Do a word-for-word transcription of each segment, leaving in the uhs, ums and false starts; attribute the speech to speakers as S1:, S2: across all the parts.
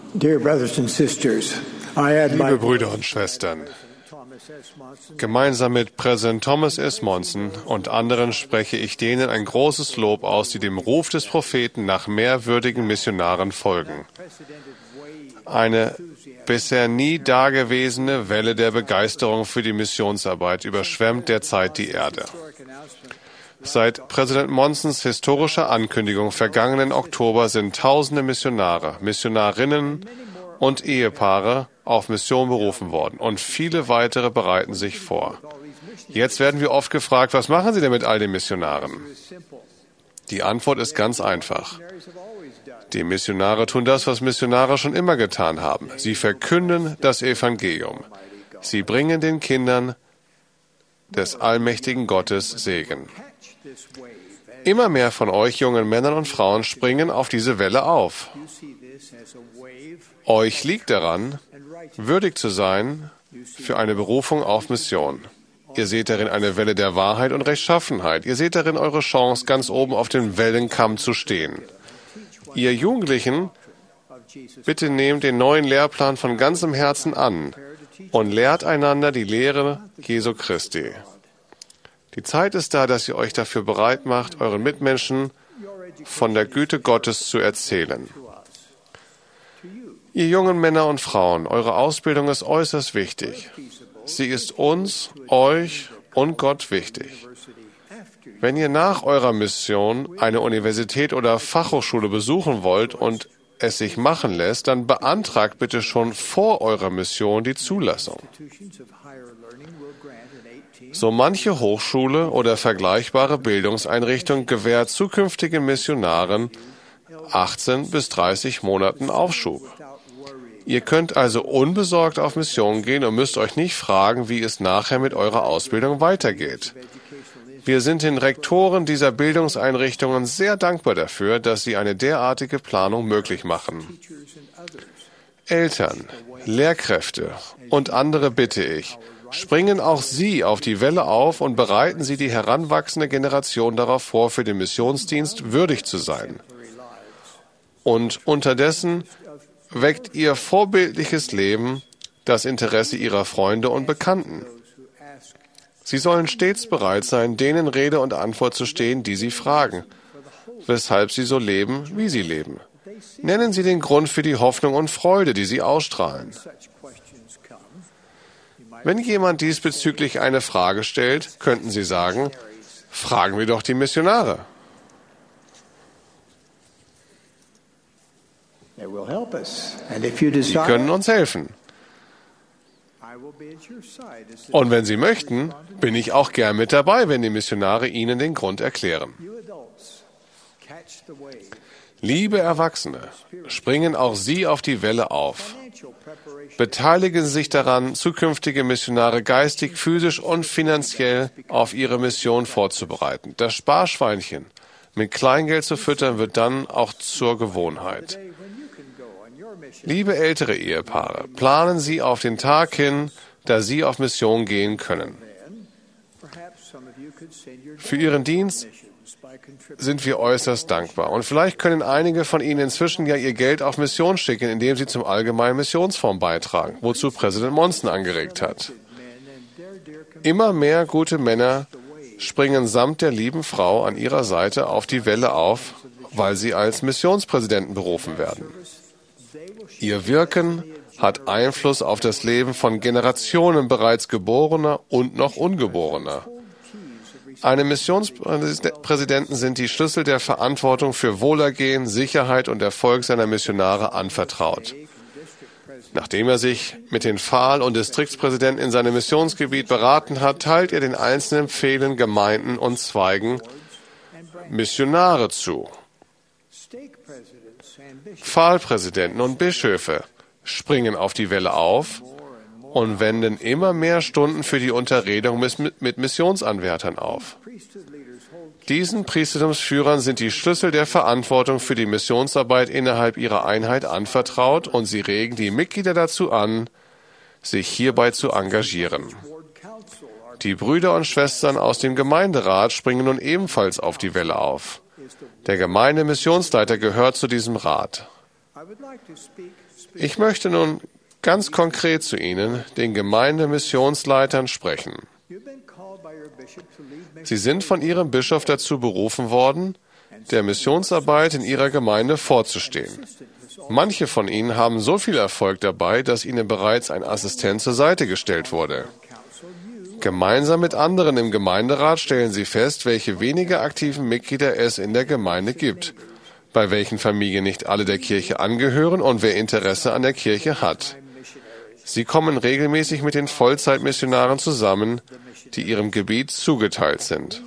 S1: Dear brothers and sisters, I add my
S2: Liebe Brüder und Schwestern, gemeinsam mit Präsident Thomas S. Monson und anderen spreche ich denen ein großes Lob aus, die dem Ruf des Propheten nach mehr würdigen Missionaren folgen. Eine bisher nie dagewesene Welle der Begeisterung für die Missionsarbeit überschwemmt derzeit die Erde. Seit Präsident Monsons historischer Ankündigung vergangenen Oktober sind tausende Missionare, Missionarinnen und Ehepaare auf Mission berufen worden und viele weitere bereiten sich vor. Jetzt werden wir oft gefragt, was machen Sie denn mit all den Missionaren? Die Antwort ist ganz einfach. Die Missionare tun das, was Missionare schon immer getan haben. Sie verkünden das Evangelium. Sie bringen den Kindern des allmächtigen Gottes Segen. Immer mehr von euch jungen Männern und Frauen springen auf diese Welle auf. Euch liegt daran, würdig zu sein für eine Berufung auf Mission. Ihr seht darin eine Welle der Wahrheit und Rechtschaffenheit. Ihr seht darin eure Chance, ganz oben auf dem Wellenkamm zu stehen. Ihr Jugendlichen, bitte nehmt den neuen Lehrplan von ganzem Herzen an und lehrt einander die Lehre Jesu Christi. Die Zeit ist da, dass ihr euch dafür bereit macht, euren Mitmenschen von der Güte Gottes zu erzählen. Ihr jungen Männer und Frauen, eure Ausbildung ist äußerst wichtig. Sie ist uns, euch und Gott wichtig. Wenn ihr nach eurer Mission eine Universität oder Fachhochschule besuchen wollt und es sich machen lässt, dann beantragt bitte schon vor eurer Mission die Zulassung. So manche Hochschule oder vergleichbare Bildungseinrichtung gewährt zukünftigen Missionaren achtzehn bis dreißig Monaten Aufschub. Ihr könnt also unbesorgt auf Mission gehen und müsst euch nicht fragen, wie es nachher mit eurer Ausbildung weitergeht. Wir sind den Rektoren dieser Bildungseinrichtungen sehr dankbar dafür, dass sie eine derartige Planung möglich machen. Eltern, Lehrkräfte und andere bitte ich, springen auch Sie auf die Welle auf und bereiten Sie die heranwachsende Generation darauf vor, für den Missionsdienst würdig zu sein. Und unterdessen weckt Ihr vorbildliches Leben das Interesse Ihrer Freunde und Bekannten. Sie sollen stets bereit sein, denen Rede und Antwort zu stehen, die Sie fragen, weshalb Sie so leben, wie Sie leben. Nennen Sie den Grund für die Hoffnung und Freude, die Sie ausstrahlen. Wenn jemand diesbezüglich eine Frage stellt, könnten Sie sagen, fragen wir doch die Missionare. Sie können uns helfen. Und wenn Sie möchten, bin ich auch gern mit dabei, wenn die Missionare Ihnen den Grund erklären. Liebe Erwachsene, springen auch Sie auf die Welle auf. Beteiligen Sie sich daran, zukünftige Missionare geistig, physisch und finanziell auf ihre Mission vorzubereiten. Das Sparschweinchen mit Kleingeld zu füttern, wird dann auch zur Gewohnheit. Liebe ältere Ehepaare, planen Sie auf den Tag hin, da Sie auf Mission gehen können. Für Ihren Dienst sind wir äußerst dankbar. Und vielleicht können einige von Ihnen inzwischen ja ihr Geld auf Mission schicken, indem Sie zum Allgemeinen Missionsfonds beitragen, wozu Präsident Monson angeregt hat. Immer mehr gute Männer springen samt der lieben Frau an ihrer Seite auf die Welle auf, weil sie als Missionspräsidenten berufen werden. Ihr Wirken hat Einfluss auf das Leben von Generationen bereits Geborener und noch Ungeborener. Einem Missionspräsidenten sind die Schlüssel der Verantwortung für Wohlergehen, Sicherheit und Erfolg seiner Missionare anvertraut. Nachdem er sich mit den Pfahl- und Distriktspräsidenten in seinem Missionsgebiet beraten hat, teilt er den einzelnen Pfählen, Gemeinden und Zweigen Missionare zu. Pfahlpräsidenten und Bischöfe springen auf die Welle auf und wenden immer mehr Stunden für die Unterredung mit Missionsanwärtern auf. Diesen Priestertumsführern sind die Schlüssel der Verantwortung für die Missionsarbeit innerhalb ihrer Einheit anvertraut und sie regen die Mitglieder dazu an, sich hierbei zu engagieren. Die Brüder und Schwestern aus dem Gemeinderat springen nun ebenfalls auf die Welle auf. Der Gemeindemissionsleiter gehört zu diesem Rat. Ich möchte nun ganz konkret zu Ihnen, den Gemeindemissionsleitern, sprechen. Sie sind von Ihrem Bischof dazu berufen worden, der Missionsarbeit in Ihrer Gemeinde vorzustehen. Manche von Ihnen haben so viel Erfolg dabei, dass Ihnen bereits ein Assistent zur Seite gestellt wurde. Gemeinsam mit anderen im Gemeinderat stellen Sie fest, welche weniger aktiven Mitglieder es in der Gemeinde gibt, bei welchen Familien nicht alle der Kirche angehören und wer Interesse an der Kirche hat. Sie kommen regelmäßig mit den Vollzeitmissionaren zusammen, die Ihrem Gebiet zugeteilt sind.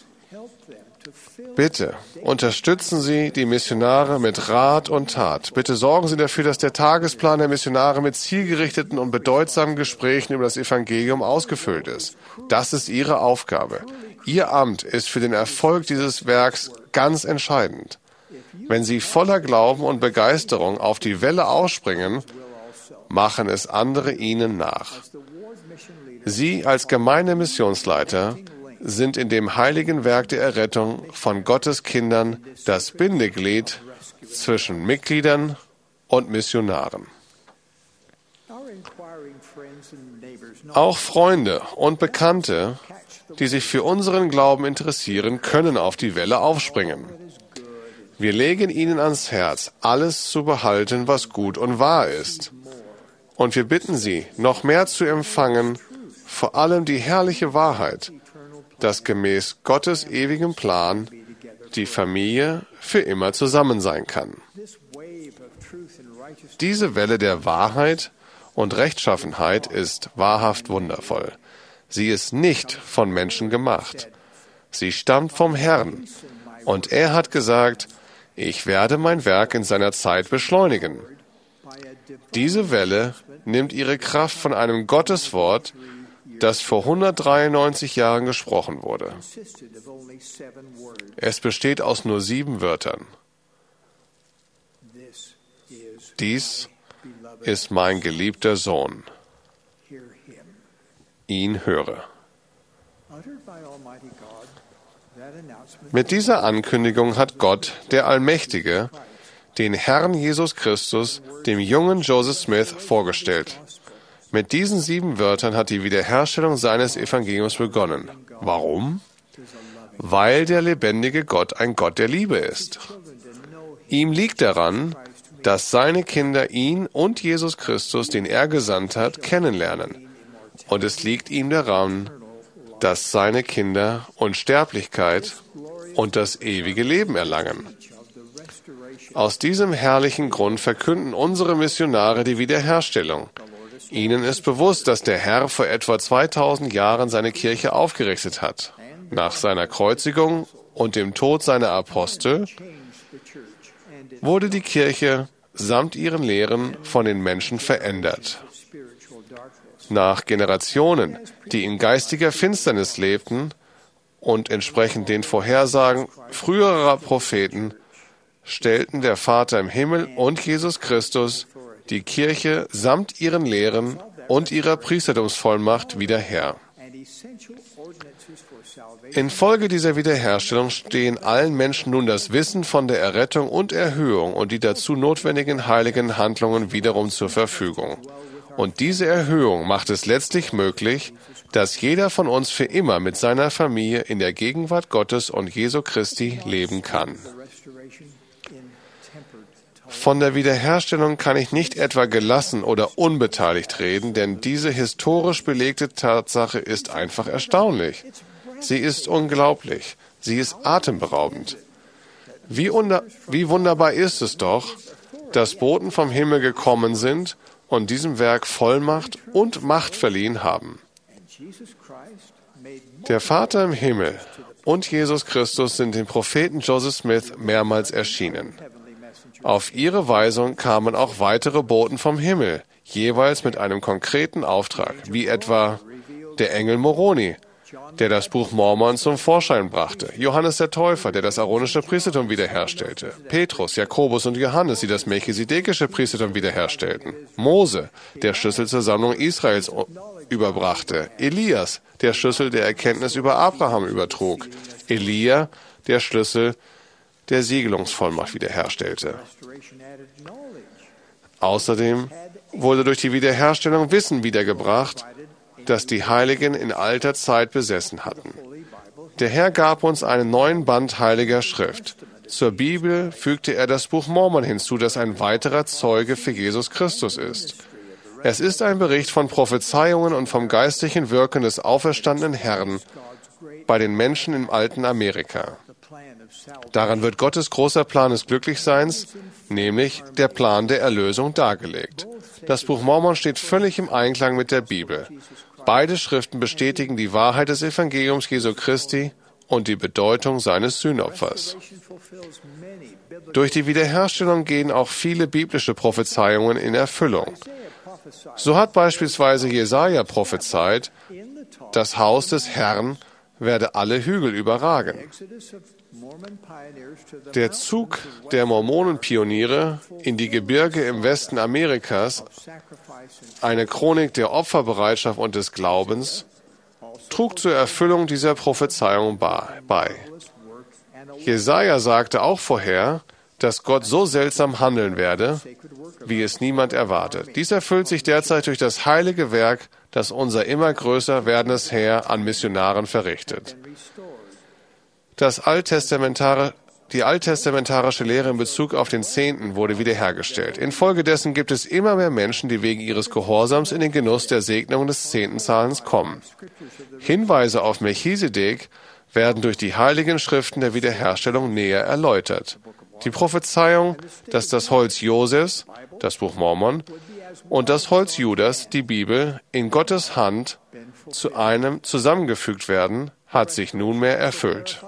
S2: Bitte unterstützen Sie die Missionare mit Rat und Tat. Bitte sorgen Sie dafür, dass der Tagesplan der Missionare mit zielgerichteten und bedeutsamen Gesprächen über das Evangelium ausgefüllt ist. Das ist Ihre Aufgabe. Ihr Amt ist für den Erfolg dieses Werks ganz entscheidend. Wenn Sie voller Glauben und Begeisterung auf die Welle aufspringen, machen es andere Ihnen nach. Sie als Gemeindemissionsleiter sind in dem heiligen Werk der Errettung von Gottes Kindern das Bindeglied zwischen Mitgliedern und Missionaren. Auch Freunde und Bekannte, die sich für unseren Glauben interessieren, können auf die Welle aufspringen. Wir legen ihnen ans Herz, alles zu behalten, was gut und wahr ist. Und wir bitten sie, noch mehr zu empfangen, vor allem die herrliche Wahrheit, dass gemäß Gottes ewigem Plan die Familie für immer zusammen sein kann. Diese Welle der Wahrheit und Rechtschaffenheit ist wahrhaft wundervoll. Sie ist nicht von Menschen gemacht. Sie stammt vom Herrn. Und er hat gesagt, ich werde mein Werk in seiner Zeit beschleunigen. Diese Welle nimmt ihre Kraft von einem Gotteswort, das vor hundertdreiundneunzig Jahren gesprochen wurde. Es besteht aus nur sieben Wörtern. Dies ist mein geliebter Sohn. Ihn höre. Mit dieser Ankündigung hat Gott, der Allmächtige, den Herrn Jesus Christus, dem jungen Joseph Smith, vorgestellt. Mit diesen sieben Wörtern hat die Wiederherstellung seines Evangeliums begonnen. Warum? Weil der lebendige Gott ein Gott der Liebe ist. Ihm liegt daran, dass seine Kinder ihn und Jesus Christus, den er gesandt hat, kennenlernen. Und es liegt ihm daran, dass seine Kinder Unsterblichkeit und das ewige Leben erlangen. Aus diesem herrlichen Grund verkünden unsere Missionare die Wiederherstellung. Ihnen ist bewusst, dass der Herr vor etwa zweitausend Jahren seine Kirche aufgerichtet hat. Nach seiner Kreuzigung und dem Tod seiner Apostel wurde die Kirche samt ihren Lehren von den Menschen verändert. Nach Generationen, die in geistiger Finsternis lebten und entsprechend den Vorhersagen früherer Propheten, stellten der Vater im Himmel und Jesus Christus die Kirche samt ihren Lehren und ihrer Priestertumsvollmacht wieder her. Infolge dieser Wiederherstellung stehen allen Menschen nun das Wissen von der Errettung und Erhöhung und die dazu notwendigen heiligen Handlungen wiederum zur Verfügung. Und diese Erhöhung macht es letztlich möglich, dass jeder von uns für immer mit seiner Familie in der Gegenwart Gottes und Jesu Christi leben kann. Von der Wiederherstellung kann ich nicht etwa gelassen oder unbeteiligt reden, denn diese historisch belegte Tatsache ist einfach erstaunlich. Sie ist unglaublich. Sie ist atemberaubend. Wie, wie wunderbar ist es doch, dass Boten vom Himmel gekommen sind und diesem Werk Vollmacht und Macht verliehen haben. Der Vater im Himmel und Jesus Christus sind dem Propheten Joseph Smith mehrmals erschienen. Auf ihre Weisung kamen auch weitere Boten vom Himmel, jeweils mit einem konkreten Auftrag, wie etwa der Engel Moroni, der das Buch Mormon zum Vorschein brachte, Johannes der Täufer, der das aaronische Priestertum wiederherstellte, Petrus, Jakobus und Johannes, die das melchisedekische Priestertum wiederherstellten, Mose, der Schlüssel zur Sammlung Israels überbrachte, Elias, der Schlüssel der Erkenntnis über Abraham übertrug, Elia, der Schlüssel der Siegelungsvollmacht wiederherstellte. Außerdem wurde durch die Wiederherstellung Wissen wiedergebracht, das die Heiligen in alter Zeit besessen hatten. Der Herr gab uns einen neuen Band heiliger Schrift. Zur Bibel fügte er das Buch Mormon hinzu, das ein weiterer Zeuge für Jesus Christus ist. Es ist ein Bericht von Prophezeiungen und vom geistlichen Wirken des auferstandenen Herrn bei den Menschen im alten Amerika. Daran wird Gottes großer Plan des Glücklichseins, nämlich der Plan der Erlösung, dargelegt. Das Buch Mormon steht völlig im Einklang mit der Bibel. Beide Schriften bestätigen die Wahrheit des Evangeliums Jesu Christi und die Bedeutung seines Sühnopfers. Durch die Wiederherstellung gehen auch viele biblische Prophezeiungen in Erfüllung. So hat beispielsweise Jesaja prophezeit, das Haus des Herrn werde alle Hügel überragen. Der Zug der Mormonenpioniere in die Gebirge im Westen Amerikas, eine Chronik der Opferbereitschaft und des Glaubens, trug zur Erfüllung dieser Prophezeiung bei. Jesaja sagte auch vorher, dass Gott so seltsam handeln werde, wie es niemand erwartet. Dies erfüllt sich derzeit durch das heilige Werk, das unser immer größer werdendes Heer an Missionaren verrichtet. Das Alttestamentare, die alttestamentarische Lehre in Bezug auf den Zehnten wurde wiederhergestellt. Infolgedessen gibt es immer mehr Menschen, die wegen ihres Gehorsams in den Genuss der Segnung des Zehntenzahlens kommen. Hinweise auf Melchisedek werden durch die heiligen Schriften der Wiederherstellung näher erläutert. Die Prophezeiung, dass das Holz Josefs, das Buch Mormon, und das Holz Judas, die Bibel, in Gottes Hand zu einem zusammengefügt werden, hat sich nunmehr erfüllt.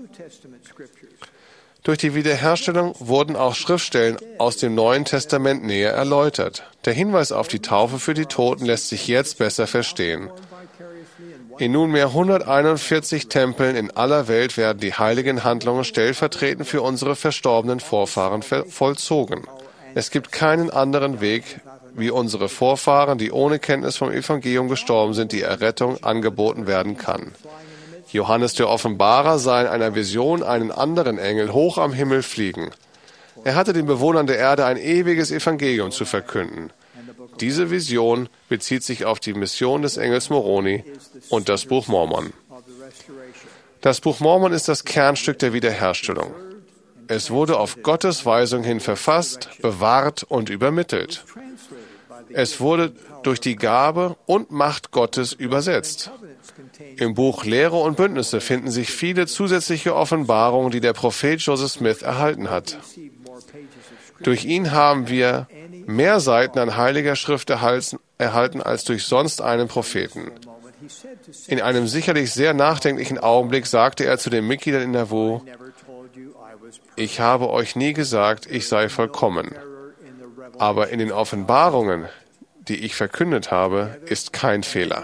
S2: Durch die Wiederherstellung wurden auch Schriftstellen aus dem Neuen Testament näher erläutert. Der Hinweis auf die Taufe für die Toten lässt sich jetzt besser verstehen. In nunmehr hunderteinundvierzig Tempeln in aller Welt werden die heiligen Handlungen stellvertretend für unsere verstorbenen Vorfahren vollzogen. Es gibt keinen anderen Weg, wie unsere Vorfahren, die ohne Kenntnis vom Evangelium gestorben sind, die Errettung angeboten werden kann. Johannes der Offenbarer sah in einer Vision einen anderen Engel hoch am Himmel fliegen. Er hatte den Bewohnern der Erde ein ewiges Evangelium zu verkünden. Diese Vision bezieht sich auf die Mission des Engels Moroni und das Buch Mormon. Das Buch Mormon ist das Kernstück der Wiederherstellung. Es wurde auf Gottes Weisung hin verfasst, bewahrt und übermittelt. Es wurde durch die Gabe und Macht Gottes übersetzt. Im Buch Lehre und Bündnisse finden sich viele zusätzliche Offenbarungen, die der Prophet Joseph Smith erhalten hat. Durch ihn haben wir mehr Seiten an heiliger Schrift erhalten als durch sonst einen Propheten. In einem sicherlich sehr nachdenklichen Augenblick sagte er zu den Mitgliedern in Nauvoo: Ich habe euch nie gesagt, ich sei vollkommen. Aber in den Offenbarungen, die ich verkündet habe, ist kein Fehler.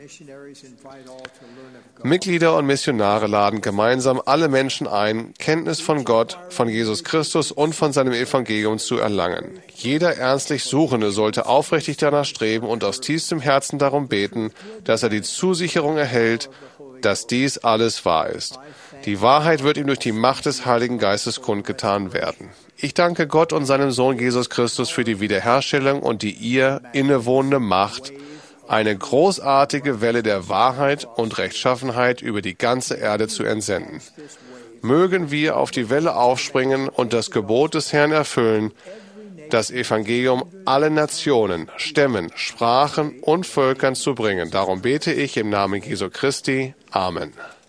S2: Mitglieder und Missionare laden gemeinsam alle Menschen ein, Kenntnis von Gott, von Jesus Christus und von seinem Evangelium zu erlangen. Jeder ernstlich Suchende sollte aufrichtig danach streben und aus tiefstem Herzen darum beten, dass er die Zusicherung erhält, dass dies alles wahr ist. Die Wahrheit wird ihm durch die Macht des Heiligen Geistes kundgetan werden. Ich danke Gott und seinem Sohn Jesus Christus für die Wiederherstellung und die ihr innewohnende Macht, eine großartige Welle der Wahrheit und Rechtschaffenheit über die ganze Erde zu entsenden. Mögen wir auf die Welle aufspringen und das Gebot des Herrn erfüllen, das Evangelium allen Nationen, Stämmen, Sprachen und Völkern zu bringen. Darum bete ich im Namen Jesu Christi. Amen.